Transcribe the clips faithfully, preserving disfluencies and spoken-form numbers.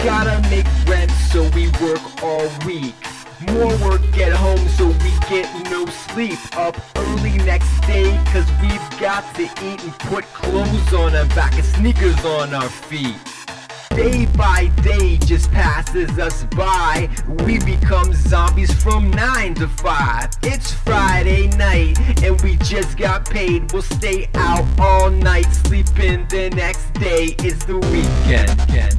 gotta make rent, so we work all week. More work at home, so we get no sleep. Up early next day, cause we've got to eat and put clothes on our back and sneakers on our feet. Day by day just passes us by. We become zombies from nine to five. It's Friday night and we just got paid. We'll stay out all night, sleeping the next day. It's the weekend.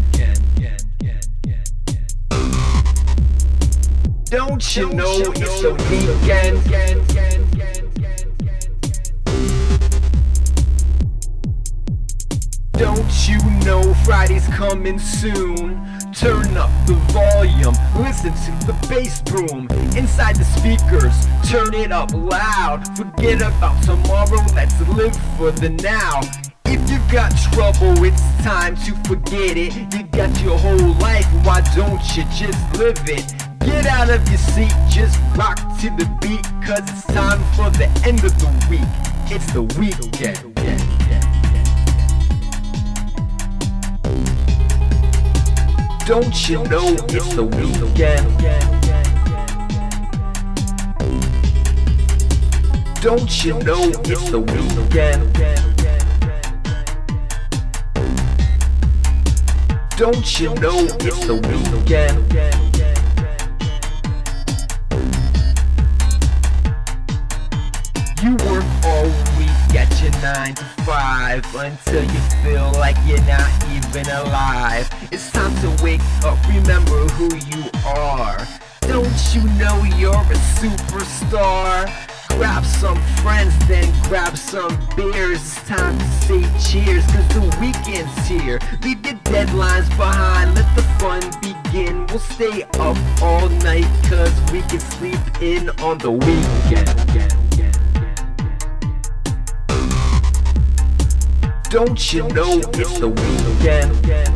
Don't you know it's the weekend? Don't you know Friday's coming soon? Turn up the volume, listen to the bass boom inside the speakers, turn it up loud. Forget about tomorrow, let's live for the now. If you've got trouble, it's time to forget it. You got your whole life, why don't you just live it? Get out of your seat, just rock to the beat, cause it's time for the end of the week. It's the weekend. Don't you know it's the weekend? Don't you know it's the weekend? Don't you know it's the weekend? You work all week at your nine to five until you feel like you're not even alive. It's time to wake up, remember who you are. Don't you know you're a superstar? Grab some friends, then grab some beers. It's time to say cheers, cause the weekend's here. Leave your deadlines behind, let the fun begin. We'll stay up all night, cause we can sleep in on the weekend. Don't you know it's the weekend?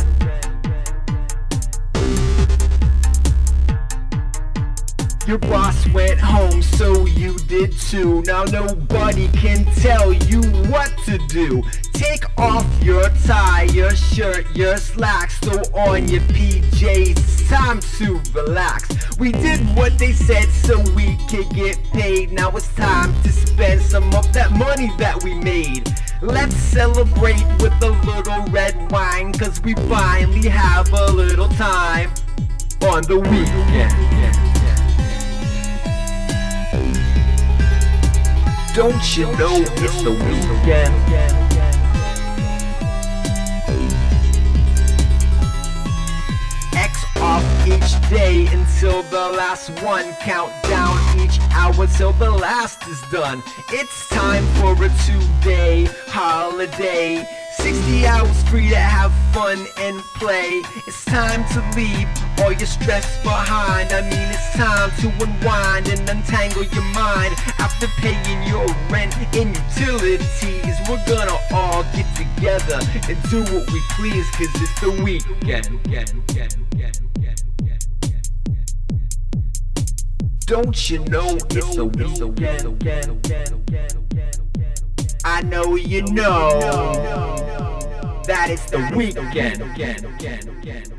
Your boss went home, so you did too. Now nobody can tell you what to do. Take off your tie, your shirt, your slacks, throw on your P Js. It's time to relax. We did what they said so we could get paid. Now it's time to spend some of that money that we made. Let's celebrate with a little red wine, cause we finally have a little time on the weekend. Don't you know it's the weekend? X off each day until the last one. Count down each hour till the last is done. It's time for a two-day holiday. sixty hours free to have fun and play. It's time to leave all your stress behind. I mean, it's time to unwind and untangle your mind. After paying your rent and utilities, we're gonna all get together and do what we please, cause it's the weekend. Don't you know it's the weekend? I know you know that it's the weekend.